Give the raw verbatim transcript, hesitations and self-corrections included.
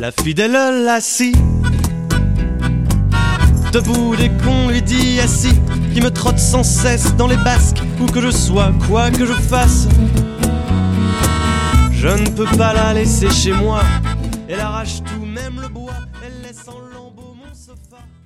La fidèle lassie, debout dès qu'on lui dit assis, qui me trotte sans cesse dans les basques, où que je sois, quoi que je fasse. Je ne peux pas la laisser chez moi, elle arrache tout, même le bois, elle laisse en lambeaux mon sofa.